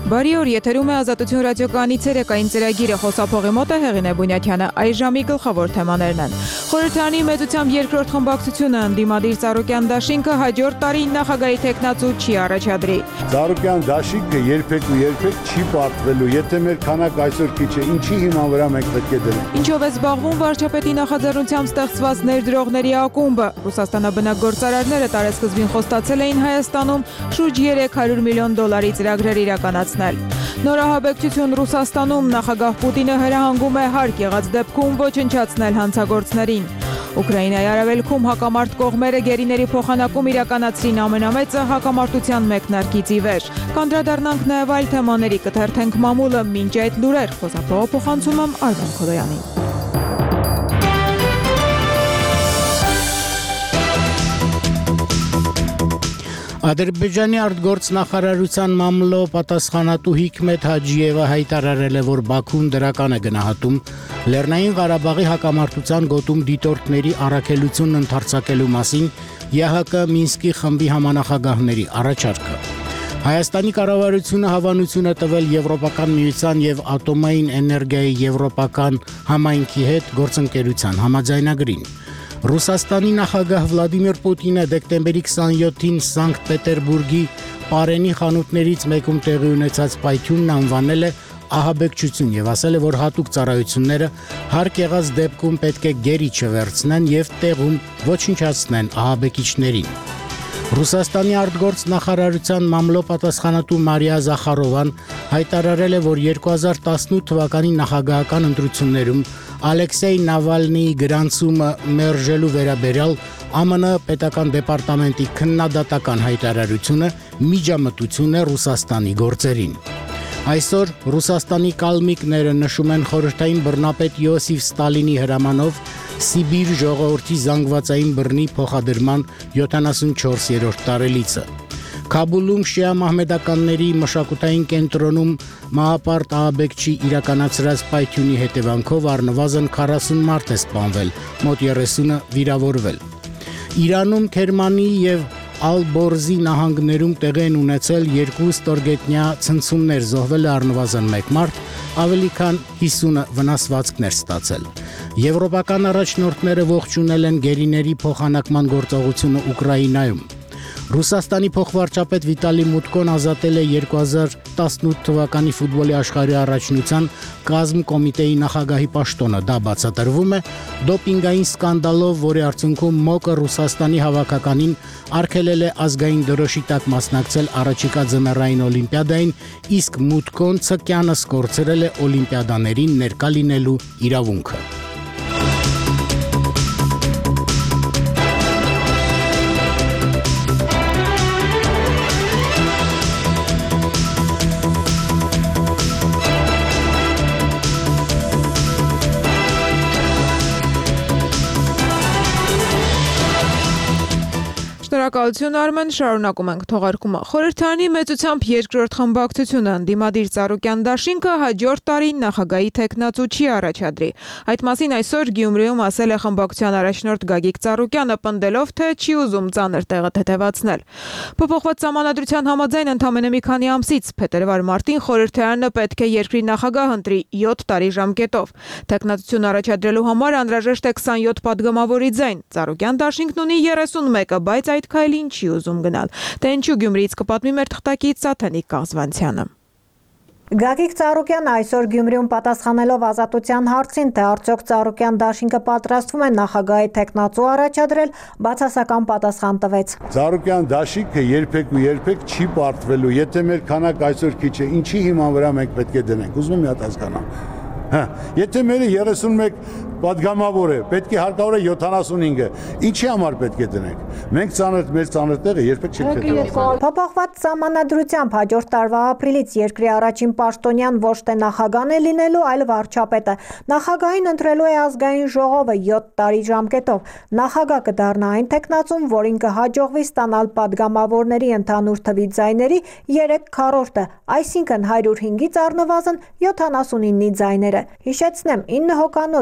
Բարի օր, եթերում է Ազատություն ռադիոկայանի ցերեկային ծրագիրը, խոսափողի մոտ է Հեղինե Բունյակյանը, այս ժամի գլխավոր թեմաներն են։ Խորհրդարանի մեծությամբ երկրորդ խմբակցությունը ընդդիմադիր Ծառուկյան դաշինքը հաջորդ տարի նախագահի թեկնածու չի առաջադրի։ Ծառուկյան դաշինքը երբեք չի պարտվելու, եթե մեր քանակ այսօր քիչ է, ինչի հիման վրա մենք պետք է դնենք։ Ինչով է զբաղվում վարչապետի նախաձեռնությամբ ստեղծված ներդրողների ակումբը։ Ռուսաստանաբնակ գործարարները տարեսկզբին խոստացել էին Հայաստանում շուրջ $300 միլիոն ծրագրեր իրականացնել։ Նորահաբեկչություն Ռուսաստանում նախագահ Պուտինը հրահանգում է հարկ եղած դեպքում ոչնչացնել հանցագործներին։ Ուկրաինայի արևելքում հակամարտ կողմերը գերիների փոխանակում իրականացրին ամենամեծը հակամարտության մեկնարկից ի վեր։ Կանդրադառնանք նաև այլ թեմաների, կթերթենք մամուլը, մինչ այդ լուրեր, խոսափողը փոխանցում եմ Արման Քոդոյանին։ Ադրբեջանի արտգործնախարարության մամլո պատասխանատու Հիկմետ Հաջիևը հայտարարել է, որ Բաքուն դրական է գնահատում Լեռնային Ղարաբաղի հակամարտության գոտում դիտորդների առաքելությունն ընդարձակելու մասին ԵՀԿ Մինսկի խմբի համանախագահների առաջարկը։ Հայաստանի կառավարությունը հավանություն է տվել Եվրոպական միության եւ ատոմային էներգիայի եվրոպական համայնքի հետ գործընկերության համաձայնագրին։ Ռուսաստանի նախագահ Վլադիմիր Պուտինը դեկտեմբերի 27-ին Սանկտ Պետերբուրգի Պարենի խանութներից մեկում տեղի ունեցած պայթյունն անվանել է ահաբեկչություն եւ ասել է, որ հատուկ ծառայությունները հարկ եղած դեպքում պետք է գերի չվերցնեն եւ տեղում ոչնչացնեն ահաբեկիչներին։ Ռուսաստանի արտգործնախարարության մամլո պատասխանատու Մարիա Զախարովան հայտարարել է, որ 2018 թվականի նախագահական ընտրություններում Ալեքսեյ Նավալնիի գրանցումը մերժելու վերաբերյալ ԱՄՆ պետական դեպարտամենտի քննադատական հայտարարությունը միջամտություն է Ռուսաստանի գործերին։ Այսօր Ռուսաստանի կալմիկները նշում են խորհրդային բռնապետ Յոսիֆ Ստալինի հրամանով Սիբիր ժողովրդի զանգվածային բռնի փոխադրման 74-րդ տարելիցը։ Քաբուլում շիա մահմեդականների մշակութային կենտրոնում մահապարտ ահաբեկչի իրականացրած պայթյունի հետևանքով առնվազն 40 մարդ է սպանվել, մոտ 30-ը վիրավորվել։ Իրանում Քերմանի եւ Ալ-Բորզի նահանգներում տեղի են ունեցել 2 ստորգետնյա ցնցումներ, զոհվել է առնվազն 1 մարդ, ավելի քան 50-ը վնասվածքներ ստացել։ Եվրոպական առաջնորդները ողջունել են գերիների փոխանակման գործողությունը Ուկրաինայում։ Ռուսաստանի փոխվարչապետ Վիտալի Մուտկոն ազատել է 2018 թվականի ֆուտբոլի աշխարհի առաջնության կազմ կոմիտեի նախագահի պաշտոնը։ Դա բացատրվում է դոպինգային սկանդալով, որի արդյունքում ՄՕԿ-ը Ռուսաստանի հավաքականին արգելել է ազգային դրոշի տակ մասնակցել առաջիկա ձմեռային օլիմպիադային, իսկ Մուտկոն ցկյանս կորցրել է օլիմպիադաներին ներկա լինելու իրավունքը։ Շնորհակալություն Արմեն, շարունակում ենք թողարկումը։ Խորհրդարանի մեծությամբ երկրորդ խմբակցությունը ընդդիմադիր Ծառուկյան դաշինքը հաջորդ տարի նախագահի թեկնածու չի առաջադրի։ Այդ մասին այսօր Գյումրիում ասել է խմբակցության առաջնորդ Գագիկ Ծառուկյանը, պնդելով, թե չի ուզում ծանր տեղը թեթևացնել։ Փոփոխված սահմանադրության համաձայն ընդամենը մի քանի ամսից փետրվար-մարտին խորհրդարանը պետք է երկրի նախագահ ընտրի 7 տարի ժամկետով։ Թեկնածություն առաջադրելու համար անհրաժեշտ է 27 падգամավորի ձայն։ Ծառուկյան դաշինքն ունի 31-ը, բայց այդ քայլին չի ուզում գնալ։ Թե ինչու Գյումրիից կպատմի մեր թղթակից Սաթենիկ Կազվանցյանը։ Գագիկ Ծառուկյանը այսօր Գյումրիում պատասխանելով Ազատության հարցին, թե արդյոք Ծառուկյան դաշինքը պատրաստվում է նախագահի թեկնածու առաջադրել, բացասական պատասխան տվեց։ Ծառուկյան դաշինքը երբեք չի պարտվելու, եթե մեր քանակ այսօր քիչ է, ինչի հիման վրա մենք պետք է դնենք։ Ուզում եմ մի հատ հասկանամ։ Եթե մերը 31 падգամավոր է, պետք է հարկավոր է 75-ը, ինչի համար պետք է դնենք։ Մենք մեր ծանր տեղը երբեք չենք թեթևացնի։ Փոփոխված սահմանադրությամբ հաջորդ տարվա ապրիլից երկրի առաջին պաշտոնյան ոչ թե նախագահն է լինելու, այլ վարչապետը։ Նախագահին ընտրելու է ազգային ժողովը 7 տարի ժամկետով։ Նախագահ կդառնա այն թեկնածուն, որին կհաջողվի ստանալ падգամավորների ընդհանուր թվի ձայների 3/4, այսինքն 105-ից առնվազն 79-ի ձայները։ Հիշեցնեմ, 9 հոկանոց ընդդիմադիր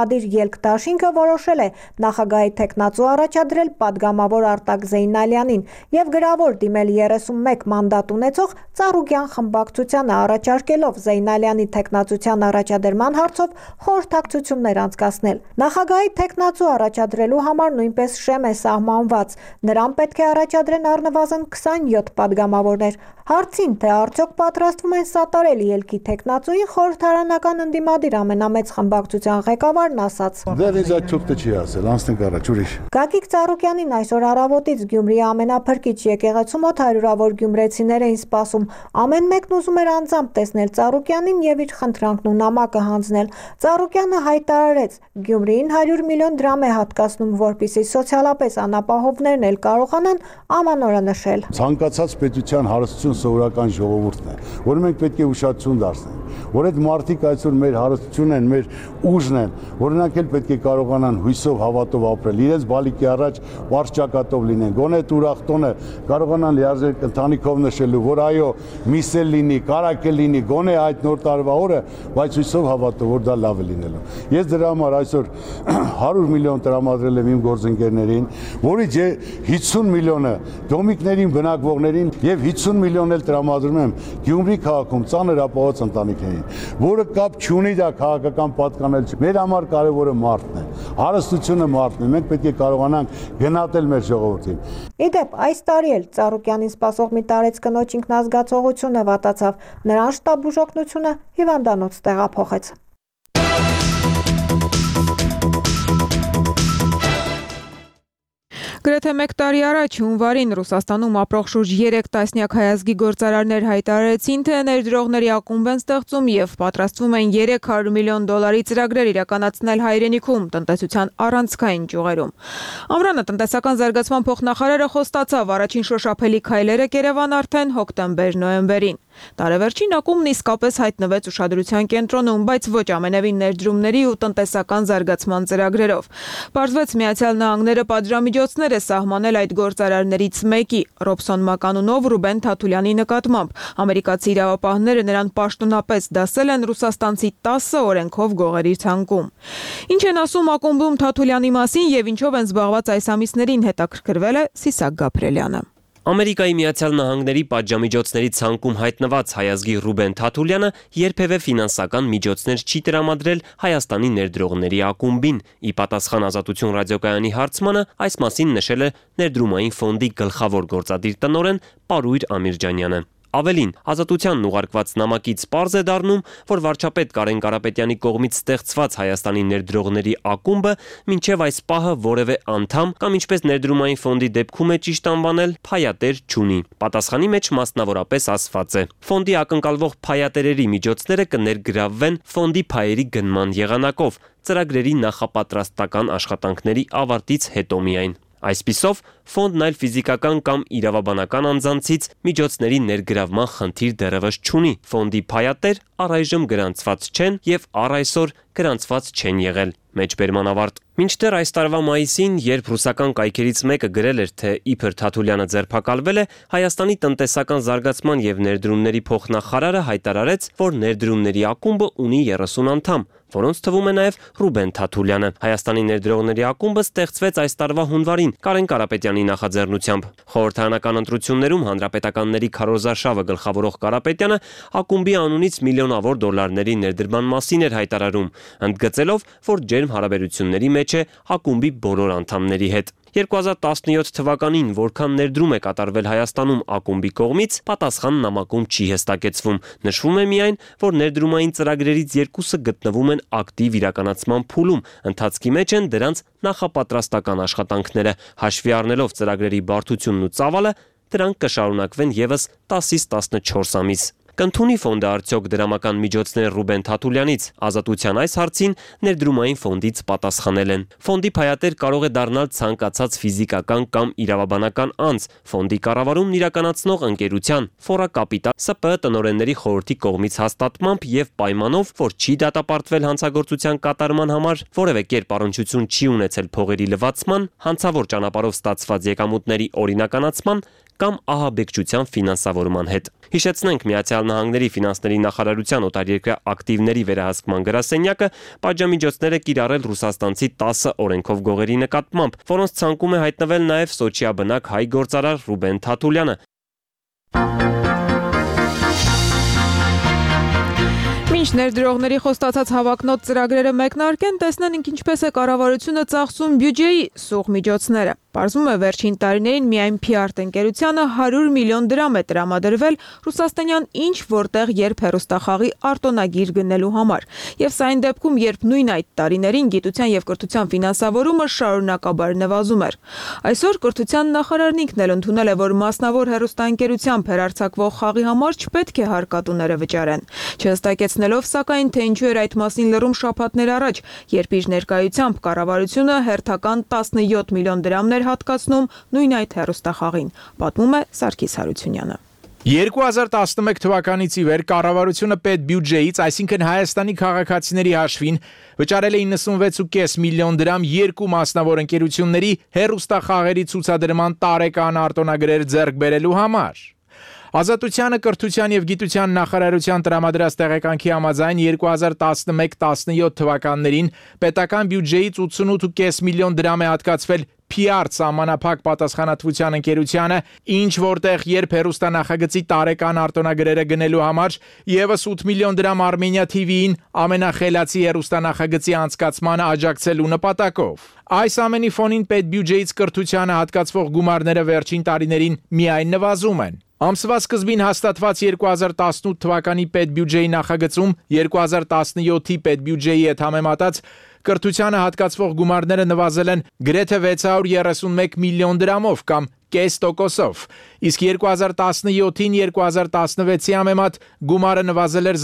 ընդդիմադիր ելք դաշինքը որոշել է նախագահի թեկնածու առաջադրել պատգամավոր Արտակ Զեյնալյանին եւ գրավոր դիմել 31 մանդատ ունեցող Ծառուկյան խմբակցությանը առաջարկելով Զեյնալյանի թեկնածության առաջադրման հարցով խորհրդակցություններ անցկացնել։ Նախագահի թեկնածու առաջադրելու համար նույնպես շեմ է սահմանված։ Նրան պետք է առաջադրեն առնվազն 27 պատգամավորներ։ Հարցին, թե արդյոք պատրաստվում են սատարել ելքի թեկնածուին, խորհրդարանական ընդդիմադիր ամենամեծ խմբակցության ղեկավարն ասաց. Դեռ ինձ այդ ճուղթը չի ասել, անցնենք առաջ, ուրիշ։ Գագիկ Ծառուկյանին այսօր առավոտից Գյումրիի ամենափրկիչ եկեղեցու մոտ հարյուրավոր գյումրեցիներ էին սպասում։ Ամեն մեկն ուզում էր անձամբ տեսնել Ծառուկյանին եւ իր խնդրանքն ու նամակը հանձնել։ Ծառուկյանը հայտարարեց. Գյումրիին 100 միլիոն դրամ է հատկացնում, որպեսզի սոցիալապես անապահովներն էլ կարողանան ամանորը նշել։ Ցանկացած պետության հարստություն սովորական ժողովուրդն է, որը մենք պետք է ուշադրություն դարձնենք, որ այդ մարդիկ այսօր մեր հարստությունն են, մեր ուժն են, որ նրանք էլ պետք է կարողանան հույսով, հավատով ապրել, իրենց բալիկի առաջ վարչակատով լինեն, գոնե ուրախ տոնը կարողանան լիարժեք ընտանիքով նշելու, որ այո, միսել լինի, կարակել լինի, գոնե այդ նոր տարվա օրը, բայց հույսով, հավատով, որ դա լավ է լինելու։ Ես դրա համար այսօր 100 միլիոն տրամադրել եմ իմ գործընկերներին, որից 50 միլիոնը դոմիկներին բնակվողներին եւ 50 միլիոն էլ տրամադրում եմ Գյումրի քաղաքում ծանր ապահոված ընտանիքներին, որը կապ չունի դա քաղաքական պատկանել չի։ Մեր համար կարևորը մարդն է, հարստությունը մարդն է, մենք պետք է կարողանանք գնահատել մեր ժողովրդին։ Իդեպ, այս տարի էլ Ծառուկյանին սպասող մի տարեց կնոջ ինքնազգացողությունը վատացավ, նրան շտաբ բուժօգնությունը հիվանդանոց տեղափոխեց։ Գրեթե մեկ տարի առաջ հունվարին Ռուսաստանում ապրող շուրջ 3 տասնյակ հայազգի գործարարներ հայտարարեցին, թե ներդրողների ակումբ են ստեղծում եւ պատրաստվում են $300 միլիոն ծրագրեր իրականացնել հայրենիքում, տնտեսության առանցքային ճյուղերում։ Ամռանը տնտեսական զարգացման փոխնախարարը խոստացավ առաջին շոշափելի քայլերը կերևան արդեն հոկտեմբեր-նոյեմբերին։ Տարեվերջին ակումբն իսկապես հայտնվեց ուշադրության կենտրոնում, բայց ոչ ամենևին ներդրումների ու տնտեսական զարգացման ծրագրերով։ Պարզվեց Միացյալ Նահանգները պատժամիջոցներ է սահմանել այդ գործարարներից մեկի, Ռոբսոն Մականունով Ռուբեն Թաթուլյանի նկատմամբ։ Ամերիկացի իրավապահները նրան պաշտոնապես դասել են ռուսաստանցի 10 օրենքով գողերի ցանկում։ Ինչ են ասում ակումբում Թաթուլյանի մասին եւ ինչով են զբաղված այս ամիսներին, հետաքրքրվել է Սիսակ Գաբրելյանը։ Ամերիկայի Միացյալ Նահանգների պատժամիջոցների ցանկում հայտնված հայազգի Ռուբեն Թաթուլյանը երբևէ ֆինանսական միջոցներ չի տրամադրել Հայաստանի ներդրողների ակումբին։ Ի պատասխան Ազատություն ռադիոկայանի հարցմանը այս մասին նշել է Ներդրումային ֆոնդի գլխավոր գործադիր տնօրեն Պարույր Ամիրջանյանը։ Ավելին, Ազատությանն ուղարկված նամակից պարզ է դառնում, որ վարչապետ Կարեն Կարապետյանի կողմից ստեղծված Հայաստանի ներդրողների ակումբը մինչև այս պահը որևէ անդամ կամ ինչպես Ներդրումային ֆոնդի դեպքում է ճիշտ անվանել, փայատեր չունի։ Պատասխանի մեջ մասնավորապես ասված է. Ֆոնդի ակնկալվող փայատերերի միջոցները կներգրավվեն ֆոնդի փայերի գնման եղանակով, ծրագրերի նախապատրաստական աշխատանքների ավարտից հետո միայն։ Այսպիսով, ֆոնդն այլ ֆիզիկական կամ իրավաբանական անձանցից միջոցների ներգրավման խնդիր դեռևս չունի։ Ֆոնդի փայատեր առայժմ գրանցված չեն եւ առ այսօր գրանցված չեն եղել։ Մեջբերման ավարտ։ Մինչդեռ այս տարվա մայիսին, երբ ռուսական կայքերից մեկը գրել էր, թե իբր Թաթուլյանը ձերբակալվել է, Հայաստանի տնտեսական զարգացման եւ ներդրումների փոխնախարարը հայտարարեց, որ ներդրումների ակումբը ունի 30 անդամ, որոնց թվում է նաև Ռուբեն Թաթուլյանը։ Հայաստանի ներդրողների ակումբը ստեղծվեց այս տարվա հունվարին Կարեն Կարապետյանի նախաձեռնությամբ։ Խորհրդարանական ընտրություններում հանրապետականների քարոզարշավը գլխավորող Կարապետյանը ակումբի անունից միլիոնավոր դոլարների ներդրման մասին էր հայտարարում, ընդգծելով, որ ջերմ հարաբերությունների մեջ է ակումբի բոլոր անդամների հետ։ 2017 թվականին որքան ներդրում է կատարվել Հայաստանում ակումբի կողմից, պատասխան նամակում չի հստակեցվում։ Նշվում է միայն, որ ներդրումային ծրագրերից երկուսը գտնվում են ակտիվ իրականացման փուլում, ընթացքի մեջ են դրանց նախապատրաստական աշխատանքները, հաշվի առնելով ծրագրերի բարդությունն ու ծավալը, դրանք կշարունակվեն եւս 10-ից 14 ամիս։ Կընդունի ֆոնդը արդյոք դրամական միջոցներ Ռուբեն Թաթուլյանից։ Ազատության այս հարցին Ներդրումային ֆոնդից պատասխանել են։ Ֆոնդի փայատեր կարող է դառնալ ցանկացած ֆիզիկական կամ իրավաբանական անձ, ֆոնդի կառավարումն իրականացնող ընկերության, Ֆորա Կապիտալ ՍՊԸ տնօրենների խորհրդի կողմից հաստատմամբ եւ պայմանով, որ չի դատապարտվել հանցագործության կատարման համար, որևէ կերպ առնչություն չի ունեցել փողերի լվացման, հանցավոր ճանապարհով ստացված եկամուտների օրինականացման կամ ահաբեկչության ֆինանսավորման հետ։ Հիշեցնենք, Միացյալ Նահանգների ֆինանսների նախարարության օտարերկրյա ակտիվների վերահսկման գրասենյակը պատժամիջոցներ է կիրառել ռուսաստանցի 10 օրենքով գողերի նկատմամբ, որոնց ցանկում է հայտնվել նաև Սոչիա բնակ հայ գործարար Ռուբեն Թաթուլյանը։ Մինչ ներդրողների խոստացած հավակնոտ ծրագրերը մեկնարկեն, տեսնենք ինչպես է կառավարությունը ծախսում բյուջեի սուղ միջոցները։ Պարզվում է, վերջին տարիներին միայն PR տնկերությանը 100 միլիոն դրամ է տրամադրվել ռուսաստանյան ինչ որտեղ երբ հեռուստախաղի արտոնագիր գնելու համար։ Եվ սա այն դեպքում, երբ նույն այդ տարիներին գիտության եւ կրթության ֆինանսավորումը շարունակաբար նվազում էր։ Այսօր կրթության նախարարն ինքն էլ ընդունել է, որ մասնավոր հեռուստաընկերությամբ հեռարձակվող խաղի համար չպետք է հարկատուները վճարեն։ Չհստակեցնելով, սակայն, թե ինչու էր այդ մասին լռում շաբաթներ առաջ, երբ իր ներկայությամբ կառավարությունը հերթական 17 միլիոն դրամներ հատկացնում նույն այդ հեռուստախաղին, պատմում է Սարգիս Հարությունյանը։ 2011 թվականից ի վեր կառավարությունը պետբյուջեից, այսինքն Հայաստանի քաղաքացիների հաշվին, վճարել է 96.5 միլիոն դրամ երկու մասնավոր ընկերությունների հեռուստախաղերի ցուցադրման տարեկան արտոնագրեր ձեռք բերելու համար։ Ազատությանը կրթության եւ գիտության նախարարության տրամադրած տեղեկանքի համաձայն 2011-17 թվականներին պետական բյուջեից 88.5 միլիոն դրամ է հատկացվել PR սահմանափակ պատասխանատվության ընկերությանը, ինչ որտեղ երբ հեռուստանախագծի տարեկան արտոնագրերը գնելու համար եւս 8 միլիոն դրամ Armenia TV-ին ամենախելացի հեռուստանախագծի անցկացմանը աջակցելու նպատակով։ Այս ամենի ֆոնին պետբյուջեից կրթությանը հատկացվող գումարները վերջին տարիներին միայն նվազում են։ Ամսվա սկզբին հաստատված 2018 թվականի պետբյուջեի նախագծում 2017-ի պետբյուջեի հետ համեմատած կրթությանը հատկացվող գումարները նվազել են գրեթե 631 միլիոն դրամով կամ կես տոկոսով, իսկ 2017-ին 2016-ի համեմատ գումարը նվազել էր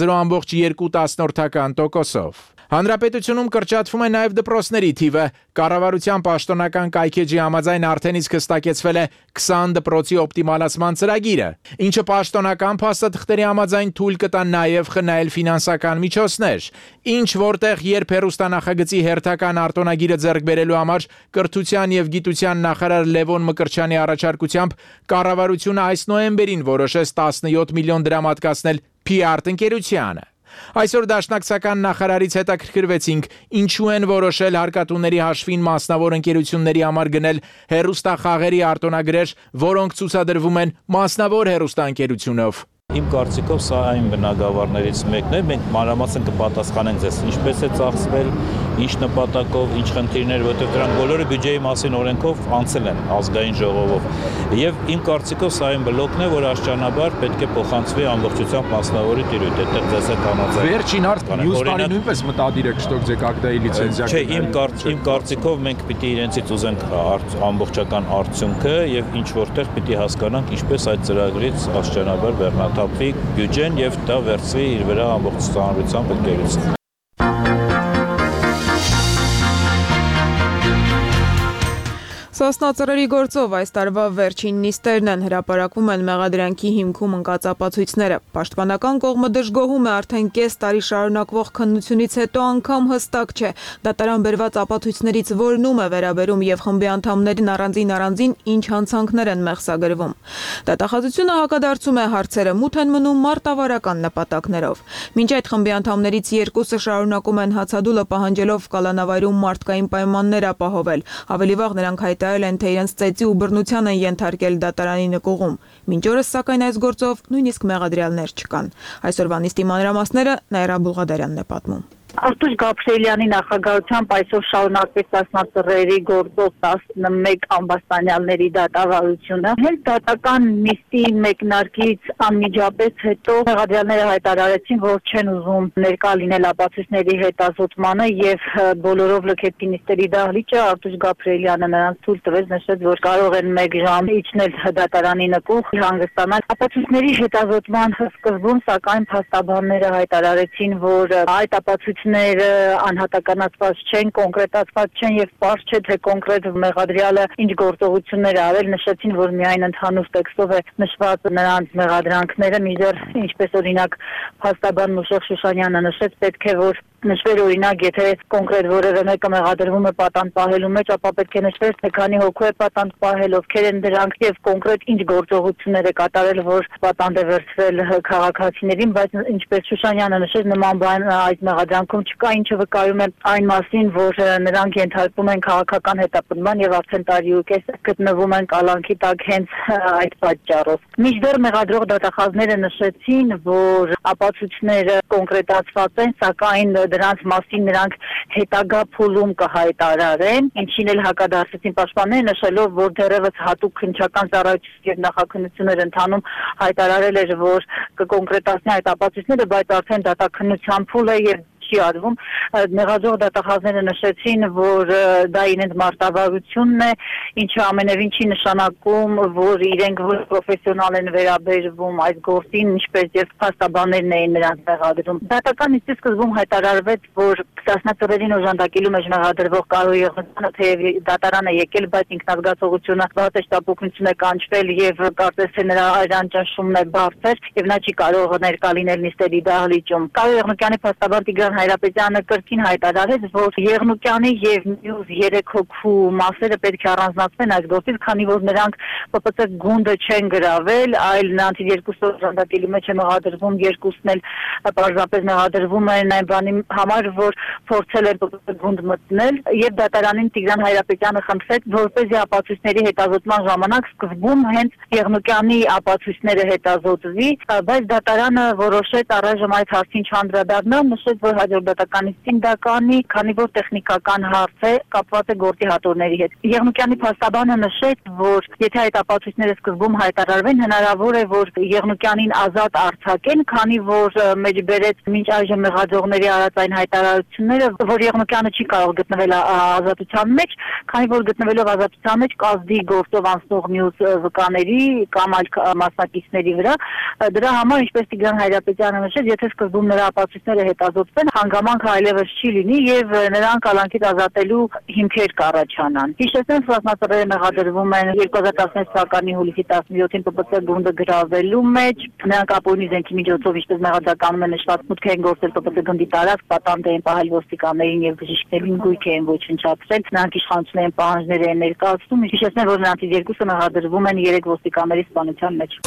0.2%։ Հանրապետությունում կրճատվում է նաև դպրոցների թիվը։ Կառավարության պաշտոնական կայքեջի համաձայն արդեն իսկ հստակեցվել է 20 դպրոցի օպտիմալացման ծրագիրը, ինչը պաշտոնական փաստաթղթերի համաձայն թույլ կտա նաև խնայել ֆինանսական միջոցներ, ինչ որտեղ երբ հեռուստանախագծի հերթական արտոնագիրը ձեռք բերելու համար կրթության եւ գիտության նախարար Լևոն Մկրտչյանի առաջարկությամբ կառավարությունը այս նոյեմբերին որոշեց 17 միլիոն դրամ հատկացնել PR տնկերությանը։ Այսօր դաշնակցական նախարարից հետաքրքրվեցինք, ինչու են որոշել հարկատուների հաշվին մասնավոր ընկերությունների համար գնել հեռուստախաղերի արտոնագրեր, որոնք ցուցադրվում են մասնավոր հեռուստաընկերությունով։ Իմ կարծիքով սա այն բնագավառներից մեկն է, մենք մանրամասն կպատասխանենք ձեզ, ինչպես է ծախսվել, ինչ նպատակով, ինչ խնդիրներ, որտեղ դրանք բոլորը բյուջեի մասին օրենքով անցել են ազգային ժողովով։ Եվ իմ կարծիքով սա այն բլոկն է, որ աստիճանաբար պետք է փոխանցվի ամբողջությամբ մասնավորի տիրույթ, այդտեղ ձեզ հետ համաձայն։ Վերջին մյուս տարի նույնպես մտադիր եք շտոք ակտայի լիցենզիա։ Չէ, իմ կարծիքով մենք պիտի իրենցից ուզենք ամբողջական արդյունքը եւ ինչ որտեղ պիտի հասկանանք, ինչպես այդ ծրագրից աստիճանաբար բեռնաթափվի բյուջեն եւ դա վերցվի իր վրա ամբողջ ծանրությամբ ընկերություն։ Սասնածռերի գործով այս տարվա վերջին նիստերն են, հրապարակվում են մեղադրանքի հիմքում ընկած ապացույցները։ Պաշտպանական կողմը դժգոհում է արդեն կես տարի շարունակվող քննությունից հետո անգամ հստակ չէ դատարան բերված ապացույցներից որն է վերաբերում եւ խմբի անդամներին առանձին ինչ հանցանքներ են մեղսագրվում։ Դատախազությունը հակադարձում է հարցերը մութ են մնում մարտավարական նպատակներով։ Մինչ այդ խմբի անդամներից երկուսը շարունակում են հացադուլը պահանջելով կալանավայրում մարդկային պայմաններ ապահովել։ Ավելի վաղ նրանք հայտարարել են, թե իրենց ծեծի ու բռնության են ենթարկել դատարանի նկուղում։ Մինչ օրս սակայն այս գործով նույնիսկ մեղադրյալներ չկան։ Այսօրվա նիստի մանրամասները Նաիրա Բուլղադարյանն է պատմում։ Արտուշ Գաբրիելյանի նախագահությամբ այսօր շարունակվեց Սասնածռերի գործով 11 ամբաստանյալների դատավարությունը։ Հետդատական նիստի մեկնարկից անմիջապես հետո մեղադրյալները հայտարարեցին, որ չեն ուզում ներկա լինել ապացույցների հետազոտմանը եւ բոլորով լքեցին նիստերի դահլիճը։ Արտուշ Գաբրիելյանը նրանց թույլ տվեց, նշեց, որ կարող են 1 ժամ իջնել դատարանի նկուղ, հանգստանալ ապացույցների հետազոտման սկզբում, սակայն փաստաբանները հայտարարեցին, որ այդ ապացույցները անհատականացված չեն, կոնկրետացված չեն եւ պարզ չէ, թե կոնկրետ մեղադրյալը ինչ գործողություններ արել, նշեցին, որ միայն ընդհանուր տեքստով է նշված նրանց մեղադրանքները, մինչդեռ ինչպես օրինակ փաստաբան Մուշեղ Շուշանյանը նշեց, պետք է որ նշվեր օրինակ, եթե կոնկրետ որևէ մեկը մեղադրվում է պատանդ պահելու մեջ, ապա պետք է նշվեր, թե քանի հոգու է պատանդ պահել, ովքեր են դրանք եւ կոնկրետ ինչ գործողություններ է կատարել, որ պատանդ է վերցվել քաղաքացիներին, բայց ինչպես Շուշանյանը նշեց, նման բան այդ մեղադրանքում չկա, ինչը վկայում է այն մասին, որ նրանք ենթարկվում են քաղաքական հետապնդման եւ արդեն տարի ու կես գտնվում են կալանքի տակ հենց այդ պատճառով։ Մինչդեռ մեղադրող դատախազները նշեցին, որ ապացույցները կոնկրետացված են, սակայն դրանց մասին նրանք հետագա փուլում կհայտարարեն, ինչին էլ հակադարձեցին պաշտպանները, նշելով, որ դեռևս հատուկ քննչական ծառայություն եւ նախաքննություններ ընթանում հայտարարել էր, որ կկոնկրետացնի այդ ապացույցները, բայց արդեն դատաքննության փուլ է եւ չի արվում։ Մեղադրող դատախազները նշեցին, որ դա իրենց մարտավարությունն է, ինչը ամենևին չի նշանակում, որ իրենք ոչ պրոֆեսիոնալ են վերաբերվում այդ գործին, ինչպես եւ փաստաբաններն էին նրանց մեղադրում։ Դատական նիստի սկզբում հայտարարվեց, որ Կասնածռերին օժանդակելու մեջ մեղադրվող Կարո Եղունյանը թեև դատարան է եկել, բայց ինքնազգացողությունը վատ շտապօգնություն է կանչվել եւ կարծես թե նրա այրան ճնշումն է բարձր եւ նա չի կարող ներկա լինել նիստերի դահլիճում։ Կարո Եղունյանի փաստաբան Տիգրան Հայրապետյանը կրկին հայտարարեց, որ Եղնուկյանի եւ մյուս 3 հոգու մասերը պետք է առանձնացվեն այս գործից, քանի որ նրանք ՊՊՑ գունդը չեն գրավել, այլ նրանց երկուսը օժանդակելու մեջ է մեղադրվում, երկուսն էլ պարզապես մեղադրվում են այն բանի համար, որ փորձել են ՊՊՑ գունդ մտնել, եւ դատարանին Տիգրան Հայրապետյանը խնդրեց, որպեսզի ապացույցների հետազոտման ժամանակ սկզբում հենց Եղնուկյանի ապացույցները հետազոտվի, բայց դատարանը որոշեց առայժմ այդ հարցին չանդրադառնալ, նշեց, որ հաջորդատականիստին դա կանի, քանի որ տեխնիկական հարց է, կապված է գործի հատորների հետ։ Եղնուկյանի փաստաբանը նշեց, որ եթե այդ ապացույցները սկզբում հայտարարվեն, հնարավոր է, որ Եղնուկյանին ազատ արձակեն, քանի որ մեջբերեց մինչ այժմ մեղադրողների արած այն հայտարարությունները, որ Եղնուկյանը չի կարող գտնվել ազատության մեջ, քանի որ գտնվելով ազատության մեջ կազդի գործով անցնող մյուս վկաների կամ այլ մասնակիցների վրա, դրա համար, ինչպես Տիգրան Հայրապետյանը նշեց, եթե սկզբում նրա ապացույցները հետազոտվեն, հանգամանքը այլևս չի լինի եւ նրանք կալանքից ազատելու հիմքեր կառաջանան։ Հիշեցնեմ, Կասնածռերը մեղադրվում են 2016 թվականի հուլիսի 17-ին ՊՊՑ գունդը գրավելու մեջ, նրանք ապօրինի զենքի միջոցով, ինչպես մեղադրականում է նշված, մուտք են գործել ՊՊՑ գնդի տարածք, պատանդ էին պահել ոստիկաններին եւ բժիշկներին, գույք էին ոչնչացրել, նրանք իշխանությունների պահանջներ են ներկայացնում։ Հիշեցնեմ, որ նրանցից երկուսը մեղադրվում են 3 ոստիկանների սպանության մեջ։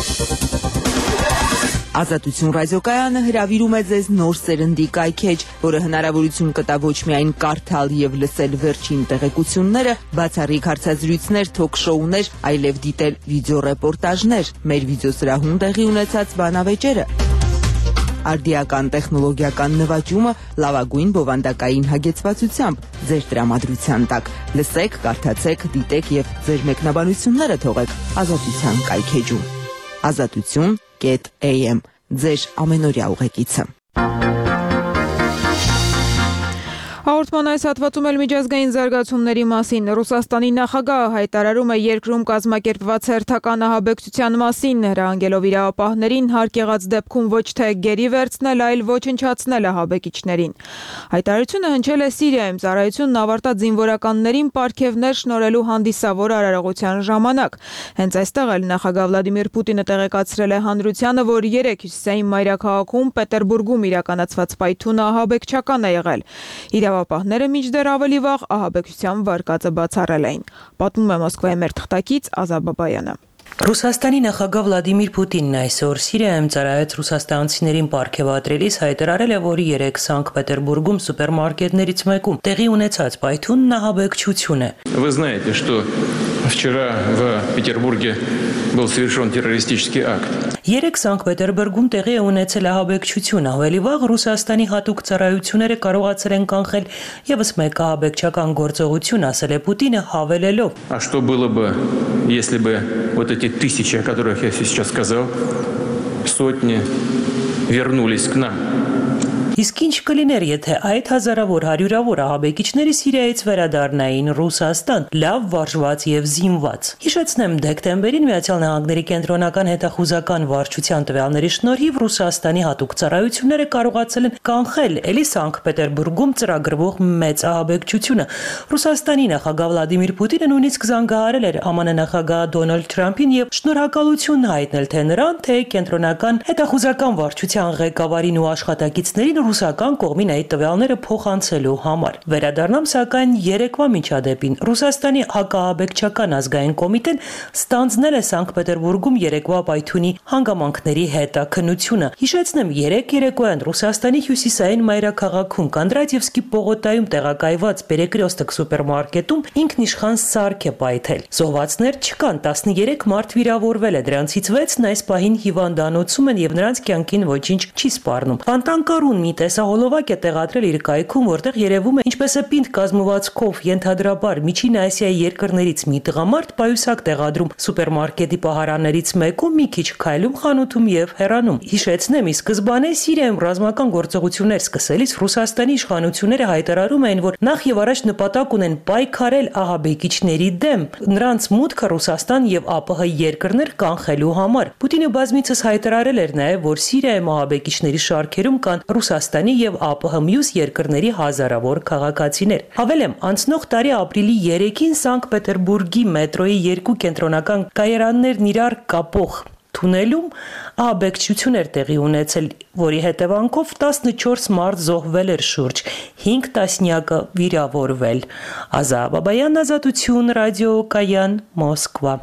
Ազատություն ռադիոկայանը հրավիրում է ձեզ նոր սերնդի կայքեջ, որը հնարավորություն կտա ոչ միայն կարդալ եւ լսել վերջին տեղեկությունները, բացառիկ հարցազրույցներ, թոք-շոուներ, այլև դիտել վիդեոռեպորտաժներ, մեր վիդեոսրահում տեղի ունեցած բանավեճերը, արդիական տեխնոլոգիական նվաճումը լավագույն բովանդակային հագեցվածությամբ ձեր տրամադրության տակ։ Լսեք, կարդացեք, դիտեք եւ ձեր մեկնաբանությունները թողեք Ազատության կայքեջում։ Ազատություն.am ձեր ամենօրյա ուղեկիցը։ Հաղորդման այս հատվածում էլ միջազգային զարգացումների մասին Ռուսաստանի նախագահը հայտարարում է երկրում կազմակերպված հերթական ահաբեկչության մասին, հրահանգելով իրավապահներին հարկ եղած դեպքում ոչ թե գերի վերցնել, այլ ոչնչացնել ահաբեկիչներին։ Հայտարարությունը հնչել է Սիրիայում ծառայությունն ավարտած զինվորականներին պարգևներ շնորհելու հանդիսավոր արարողության ժամանակ։ Հենց այստեղ էլ նախագահ Վլադիմիր Պուտինը տեղեկացրել է հանրությանը, որ 3 հյուսիսային մայրաքաղաքում Պետերբուրգում իրականացված պայթյունը ահաբեկչական է եղել։ Իրավապահները մինչդեռ ավելի վաղ ահաբեկչության վարկածը բացառել էին։ Պատմում է Մոսկվայի մեր թղթակից Ազա Բաբայանը։ Ռուսաստանի նախագահ Վլադիմիր Պուտինն այսօր Սիրիայում ծառայած ռուսաստանցիներին պարգևատրելիս հայտարարել է, որ 3 Սանկտ Պետերբուրգում սուպերմարկետներից մեկում տեղի ունեցած պայթյունն ահաբեկչություն է։ Вы знаете, что вчера в Петербурге был совершен террористический акт. 3 Սանկտ Պետերբուրգում տեղի է ունեցել ահաբեկչություն, ավելի վաղ Ռուսաստանի հատուկ ծառայությունները կարողացել են կանխել եւս մեկ ահաբեկչական գործողություն, ասել է Պուտինը, հավելելով. А что было бы, если бы вот эти тысячи, о которых я сейчас сказал, сотни вернулись к нам? Իսկ ինչ կլիներ, եթե այդ հազարավոր հարյուրավոր ահաբեկիչները Սիրիայից վերադառնային Ռուսաստան, լավ վարժված եւ զինված։ Հիշեցնեմ, դեկտեմբերին Միացյալ Նահանգների կենտրոնական հետախուզական վարչության տվյալների շնորհիվ Ռուսաստանի հատուկ ծառայությունները կարողացել են կանխել էլի Սանկտ Պետերբուրգում ծրագրվող մեծ ահաբեկչությունը։ Ռուսաստանի նախագահ Վլադիմիր Պուտինը նույնիսկ զանգահարել էր ԱՄՆ նախագահ Դոնալդ Թրամփին եւ շնորհակալություն հայտնել թե նրան, թե կենտրոնական հետախուզական վարչության ղեկավարին ու աշխատակիցներին ռուսական կողմին այդ տվյալները փոխանցելու համար։ Վերադառնամ սակայն երեկվա միջադեպին։ Ռուսաստանի հակաաբեկչական ազգային կոմիտեն ստանձնել է Սանկտ Պետերբուրգում երեկվա պայթյունի հանգամանքների հետաքննությունը։ Հիշեցնեմ, երեկոյան Ռուսաստանի հյուսիսային մայրաքաղաքում Կոնդրատիևսկի պողոտայում տեղակայված Պերեկրեստոկ սուպերմարկետում ինքնիշխան սարք է պայթել։ Զոհվածներ չկան, 13 մարդ վիրավորվել է, դրանցից 6-ն այս պահին հիվանդանոցում են եւ նրանց կյանքին ոչինչ չի սպառնում։ Ֆանտանկարուն մի տեսահոլովակ է տեղադրել իր կայքում, որտեղ երևում է ինչպես է պինդ կազմվածքով ենթադրաբար Միջին Ասիայի երկրներից մի տղամարդ պայուսակ տեղադրում սուպերմարկետի պահարաններից մեկում, մի քիչ քայլում խանութում եւ հեռանում։ Հիշեցնեմ, ի սկզբանե Սիրիայում ռազմական գործողություններ սկսելիս Ռուսաստանի իշխանությունները հայտարարում էին, որ նախ եւ առաջ նպատակ ունեն պայքարել ահաբեկիչների դեմ, նրանց մուտքը Ռուսաստան եւ ԱՊՀ երկրներ կանխելու համար։ Պուտինը բազմիցս հայտարարել էր նաեւ, որ Սիրիայում ահաբեկիչների շարքերում կան Ռուսաստանի եւ ԱՊՀ մյուս երկրների հազարավոր քաղաքացիներ։ Հավելեմ, անցնող տարի ապրիլի 3-ին Սանկտ Պետերբուրգի մետրոյի 2 կենտրոնական կայարաններն իրար կապող թունելում ահաբեկչություն էր տեղի ունեցել, որի հետևանքով 14 մարդ զոհվել էր, շուրջ 5 տասնյակը վիրավորվել։ Ազա Բաբայան, Ազատություն, ռադիոկայան, Մոսկվա։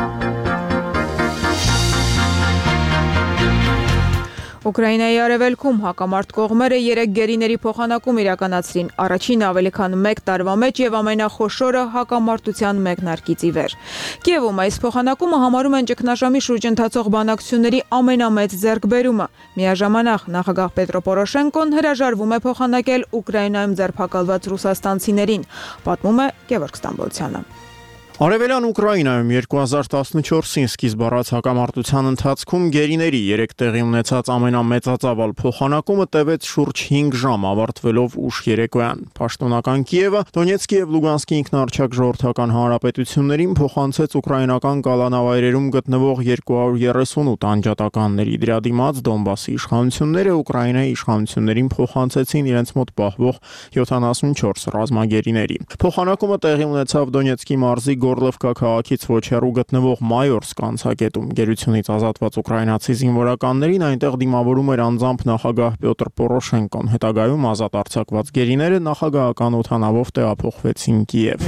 Ուկրաինայի արևելքում հակամարտ կողմերը 3 գերիների փոխանակում իրականացրին, առաջին ավելի քան 1 տարվա մեջ եւ ամենախոշորը հակամարտության մեկնարկից ի վեր։ Կիևում այս փոխանակումը համարում են ճգնաժամի շուրջ ընթացող բանակցությունների ամենամեծ ձեռքբերումը։ Միաժամանակ նախագահ Պետրո Պորոշենկոն հրաժարվում է փոխանակել Ուկրաինայում ձերբակալված ռուսաստանցիներին, պատմում է Գևորգ Ստամբոլցյանը։ Արևելյան Ուկրաինայում 2014-ին սկիզբ առած հակամարտության ընթացքում գերիների 3 տեղի ունեցած ամենամեծածավալ փոխանակումը տևեց շուրջ 5 ժամ, ավարտվելով ուշ երեկոյան։ Պաշտոնական Կիևը Դոնեցկի եւ Լուգանսկի ինքնարչակ ժողովրդական հանրապետություններին փոխանցեց ուկրաինական կալանավայրերում գտնվող 238 անջատականների։ Դրա դիմաց Դոնբասի իշխանությունները Ուկրաինայի իշխանություններին փոխանցեցին իրենց մոտ պահվող 74 ռազմագերիների։ Փոխանակումը տեղի ունեցավ Դոնեցկի մարզի Գորլովկա քաղաքից ոչ հեռու գտնվող Մայորսկ անցակետում։ Գերությունից ազատված ուկրաինացի զինվորականներին այնտեղ դիմավորում էր անձամբ նախագահ Պյոտր Պորոշենկոն։ Հետագայում ազատ արձակված գերիները նախագահական օդանավով տեղափոխվեցին Կիև։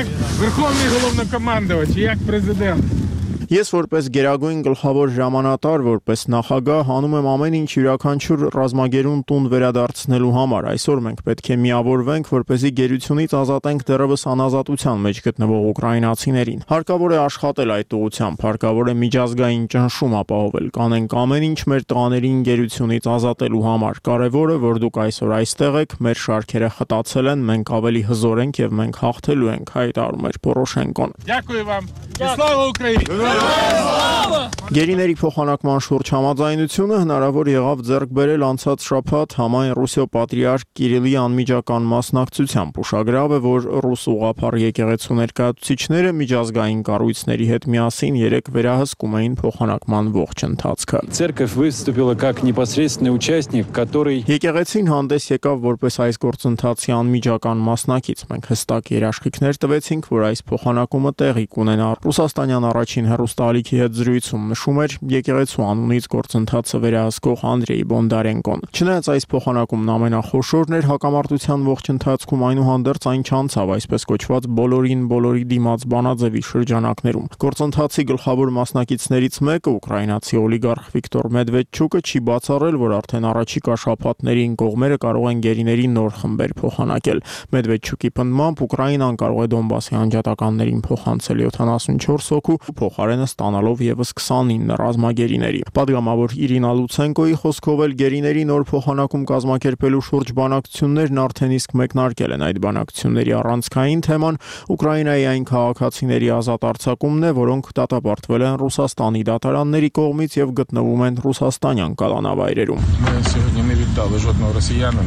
Ես որպես գերագույն գլխավոր հրամանատար, որպես նախագահ անում եմ ամեն ինչ յուրաքանչյուր ռազմագերուն տուն վերադարձնելու համար։ Այսօր մենք պետք է միավորվենք, որպեսզի գերությունից ազատենք դեռևս անազատության մեջ գտնվող ուկրաինացիներին։ Հարկավոր է աշխատել այդ ուղղությամբ, հարկավոր է միջազգային ճնշում ապահովել, կանենք ամեն ինչ մեր տղաներին գերությունից ազատելու համար։ Կարևորը, որ դուք այսօր այստեղ եք, մեր շարքերը խտացել են, մենք ավելի հզոր ենք եւ մենք հաղթելու ենք, հայտարարում էր Պորոշենկոն։ Slava Ukraini! Գերիների փոխանակման շուրջ համաձայնությունը հնարավոր եղավ ձեռք բերել անցած շաբաթ համայն Ռուսիո պատրիարք Կիրիլի անմիջական մասնակցությամբ։ Ուշագրավ է, որ ռուս ուղղափառ եկեղեցու ներկայացուցիչները միջազգային կառույցների հետ միասին 3 վերահսկում էին փոխանակման ողջ ընթացքը։ Церковь выступила как непосредственный участник, который Եկեղեցին հանդես եկավ որպես այս գործընթացի անմիջական մասնակից։ Մենք հստակ երաշխիքներ տվեցինք, որ այս փոխանակումը տեղի կունենա։ Ռուսաստանյան առաջին հեռուստաալիքի հետ զրույցում նշում էր եկեղեցու անունից գործընթացը վերահսկող Անդրեյ Բոնդարենկոն։ Չնայած այս փոխանակումն ամենախոշորն էր հակամարտության ողջ ընթացքում, այնուհանդերձ այն չանցավ այսպես կոչված բոլորին բոլորի դիմաց բանաձևի շրջանակներում։ Գործընթացի գլխավոր մասնակիցներից մեկը ուկրաինացի օլիգարխ Վիկտոր Մեդվեդչուկը չի բացառել, որ արդեն առաջիկա շաբաթներին կողմերը կարող են գերիների նոր խմբեր փոխանակել։ Մեդվեդչուկի պնդմամբ Ուկրաինան կարող է Դոնբասի անջատականներին փոխանցել 74 հոգու, փոխարենը ստանալով եւս 29 ռազմագերիների։ Պատգամավոր Իրինա Լուցենկոյի խոսքով էլ գերիների նոր փոխանակում կազմակերպելու շուրջ բանակցություններն արդեն իսկ մեկնարկել են։ Այդ բանակցությունների առանցքային թեման Ուկրաինայի այն քաղաքացիների ազատ արձակումն է, որոնք դատապարտվել են Ռուսաստանի դատարանների կողմից եւ գտնվում են ռուսաստանյան կալանավայրերում։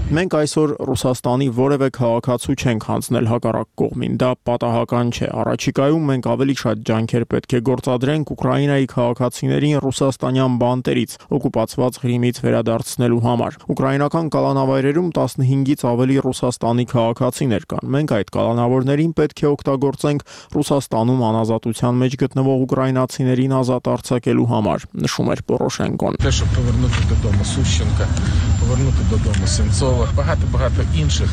Մենք այսօր Ռուսաստանի որևէ քաղաքացու չենք հանձնել հակառակ կողմին, դա պատահական չէ։ Առաջիկայում մենք ավելի շատ ջանքեր պետք է գործադրենք Ուկրաինայի քաղաքացիներին ռուսաստանյան բանտերից, օկուպացված Ղրիմից վերադարձնելու համար։ Ուկրաինական կալանավայրերում 15-ից ավելի Ռուսաստանի քաղաքացիներ կան։ Մենք այդ կալանավորներին պետք է օգտագործենք Ռուսաստանում անազատության մեջ գտնվող ուկրաինացիներին ազատ արձակելու համար, նշում էր Պորոշենկոն։ Повернути додому Сенцова, багато інших.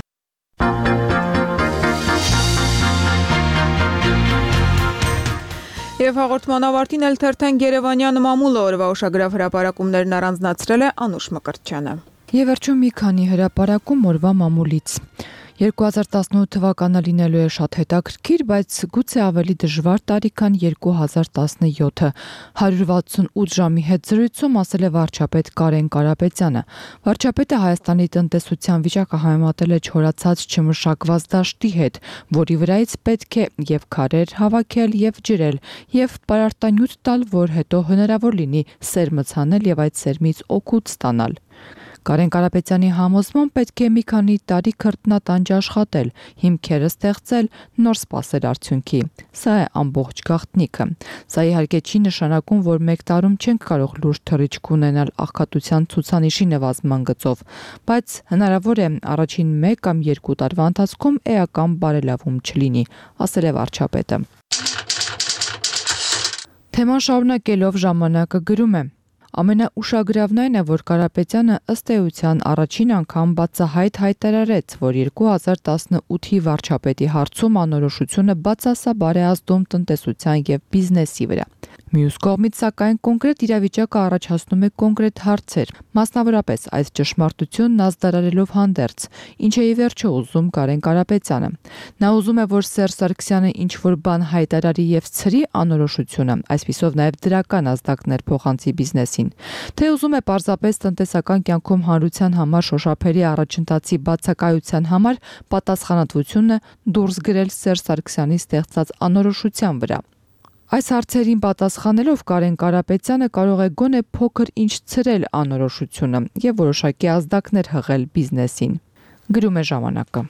Եվ հաղորդման ավարտին էլ թերթեն Երևանյան մամուլը օրվա ուշագրավ հրապարակումներն առանձնացրել է Անուշ Մկրտչյանը։ Եվ վերջում մի քանի հրապարակում օրվա մամուլից։ 2018 թվականը լինելու է շատ հետաքրքիր, բայց գուցե ավելի դժվար տարի, քան 2017-ը։ 168 ժամի հետ զրույցում ասել է վարչապետ Կարեն Կարապետյանը։ Վարչապետը Հայաստանի տնտեսության վիճակը համեմատել է չորացած չմշակված դաշտի հետ, որի վրայից պետք է եւ քարեր հավաքել եւ ջրել, եւ պարարտանյութ տալ, որ հետո հնարավոր լինի սերմը ցանել եւ այդ սերմից օգուտ ստանալ։ Կարեն Կարապետյանի համոզմամբ պետք է մի քանի տարի քրտնատանջ աշխատել, հիմքերը ստեղծել, նոր սպասել արդյունքի։ Սա է ամբողջ գաղտնիքը։ Սա իհարկե չի նշանակում, որ մեկ տարում չենք կարող լուրջ թռիչք ունենալ աղքատության ցուցանիշի նվազման գծով, բայց հնարավոր է առաջին 1 կամ 2 տարվա ընթացքում էական բարելավում չլինի, ասել է վարչապետը։ Թեման շարունակելով ժամանակը գրում է. Ամենաուշագրավն այն է, որ Կարապետյանը ըստ էության առաջին անգամ բացահայտ հայտարարեց, որ 2018-ի վարչապետի հարցում անորոշությունը բացասաբար է ազդում տնտեսության եւ բիզնեսի վրա։ Մյուս կողմից, սակայն, կոնկրետ իրավիճակը առաջացնում է կոնկրետ հարցեր, մասնավորապես այս ճշմարտությունն ազդարարելով հանդերձ, ինչ է ի վերջո ուզում Կարեն Կարապետյանը։ Նա ուզում է, որ Սերժ Սարգսյանը ինչ-որ բան հայտարարի եւ ցրի անորոշությունը, այսպիսով նաեւ դրական ազդակներ փոխանցի բիզնեսին, թե ուզում է պարզապես տնտեսական կյանքում հանրության համար շոշափելի առաջընթացի բացակայության համար պատասխանատվությունը դուրս գրել Սերժ Սարգսյանի ստեղծած անորոշության վրա։ Այս հարցերին պատասխանելով Կարեն Կարապետյանը կարող է գոնե փոքր ինչ ցրել անորոշությունը եւ որոշակի ազդակներ հղել բիզնեսին։ Գրում է ժամանակը։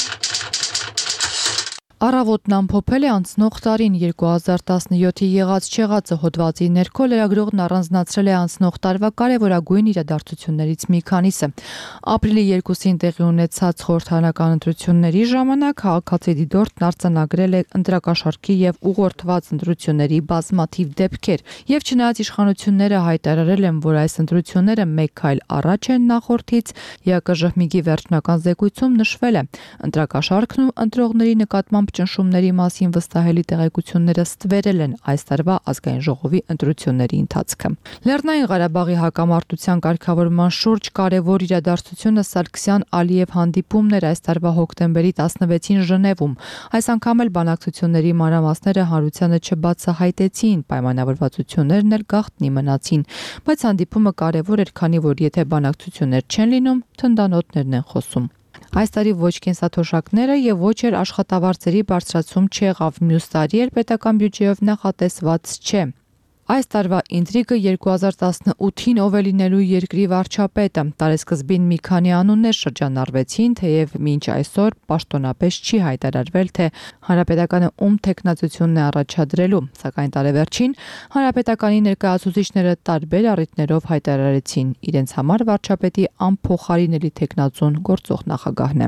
Առավոտն ամփոփել է անցնող տարին 2017-ի եղած-չեղածը հոդվածի ներքո լրագրողն առանձնացրել է անցնող տարվա կարևորագույն իրադարձություններից մի քանիսը։ Ապրիլի 2-ին տեղի ունեցած խորհրդարանական ընտրությունների ժամանակ քաղաքացի դիտորդն արձանագրել է ընտրակաշառքի եւ ուղղորդված ընտրությունների բազմաթիվ դեպքեր, եւ չնայած իշխանությունները հայտարարել են, որ այս ընտրությունները մեկ քայլ առաջ են նախորդից, ՀԿԺՀՄԻԳ-ի վերջնական զեկույցում նշվել է ընտրակաշառքն ու ընտրողների նկատմամբ ճնշումների մասին վստահելի տեղեկությունները ստվերել են այս տարվա ազգային ժողովի ընտրությունների ընթացքը։ Լեռնային Ղարաբաղի հակամարտության կարգավորման շուրջ կարևոր իրադարձությունը Սարգսյան-Ալիև հանդիպումն էր այս տարվա հոկտեմբերի 16-ին Ժնևում։ Այս անգամ էլ բանակցությունների մանրամասները հանրությանը չբացահայտեցին, պայմանավորվածություններն էլ գաղտնի մնացին, բայց հանդիպումը կարևոր էր, քանի որ եթե բանակցություններ չեն լինում, թնդանոթներն են խոսում։ Այս տարի ոչ կենսաթոշակները եւ ոչ էլ աշխատավարձերի բարձրացում չեղավ, մյուս տարի էլ պետական բյուջեով նախատեսված չէ։ Այս տարվա ինտրիգը 2018-ին ով է լինելու երկրի վարչապետը։ Տարեսկզբին մի քանի անուններ շրջանառվեցին, թեև մինչ այսօր պաշտոնապես չի հայտարարվել, թե հանրապետականը ում թեկնածությունն է առաջադրելու, սակայն տարեվերջին հանրապետականի ներկայացուցիչները տարբեր առիթներով հայտարարեցին իրենց համար վարչապետի անփոխարինելի թեկնածուն գործող նախագահն է։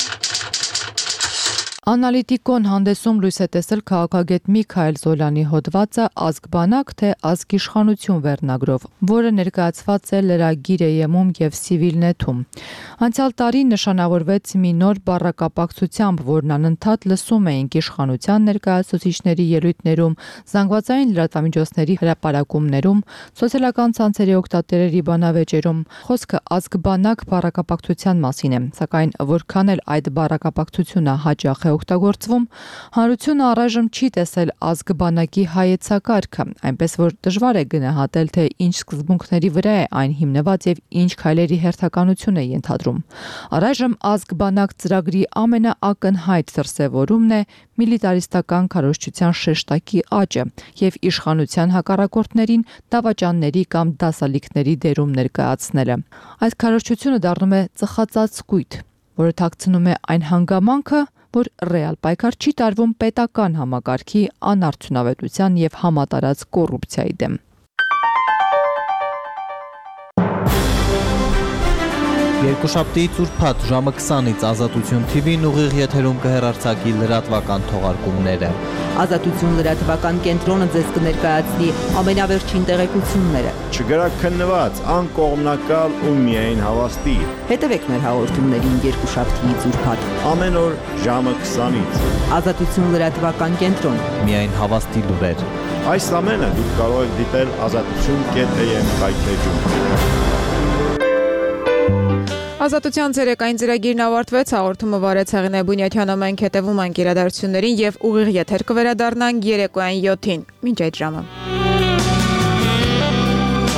Անալիտիկոն հանդեսում լույս է տեսել քաղաքագետ Միքայել Զոլյանի հոդվածը «Ազգ բանակ, թե ազգ իշխանություն» վերնագրով, որը ներկայացված է Լրագիր.am-ում եւ Civilnet-ում։ Անցյալ տարի նշանավորվեց մի նոր բառակապակցությամբ, որն անընդհատ լսում էինք իշխանության ներկայացուցիչների ելույթներում, զանգվածային լրատվամիջոցների հրապարակումներում, սոցիալական ցանցերի օգտատերերի բանավեճերում։ Խոսքը «ազգ բանակ» բառակապակցության մասին է, սակայն որքան էլ այդ բառակապակցությունը հաճախ է օգտագործվում, հանրությունը առայժմ չի տեսել ազգ բանակի հայեցակարգը, այնպես որ դժվար է գնահատել, թե ինչ սկզբունքների վրա է այն հիմնված եւ ինչ քայլերի հերթականություն է ենթադրում։ Առայժմ ազգ բանակ ծրագրի ամենաակնհայտ դրսևորումն է միլիտարիստական քարոզչության շեշտակի աճը եւ իշխանության հակառակորդներին դավաճանների կամ դասալիքների դերում ներկայացնելը։ Այս քարոզչությունը դառնում է ծխածածկույթ, որը թաքցնում է այն հանգամանքը, որ ռեալ պայքար չի տարվում պետական համակարգի անարդյունավետության եւ համատարած կոռուպցիայի դեմ։ Երկուշաբթի ուրբաթ ժամը 20-ից Ազատություն TV-ն ուղիղ եթերում կհեռարձակի լրատվական թողարկումները։ Ազատություն լրատվական կենտրոնը ձեզ կներկայացնի ամենավերջին տեղեկությունները։ Չգրաքննված, անկողմնակալ ու միայն հավաստի։ Հետևեք մեր հաղորդումներին երկուշաբթիից ուրբաթ ամեն օր ժամը 20-ից։ Ազատություն լրատվական կենտրոն։ Միայն հավաստի լուրեր։ Այս ամենը դուք կարող եք դիտել azatutun.am կայքեջում։ Ազատության ցերեկային ծրագիրն ավարտվեց, հաղորդումը վարեց Հեղինե Բունյաթյանը, մենք հետևում ենք իրադարձություններին եւ ուղիղ եթեր կվերադառնանք երեկոյան 7-ին։ Մինչ այդ ժամը։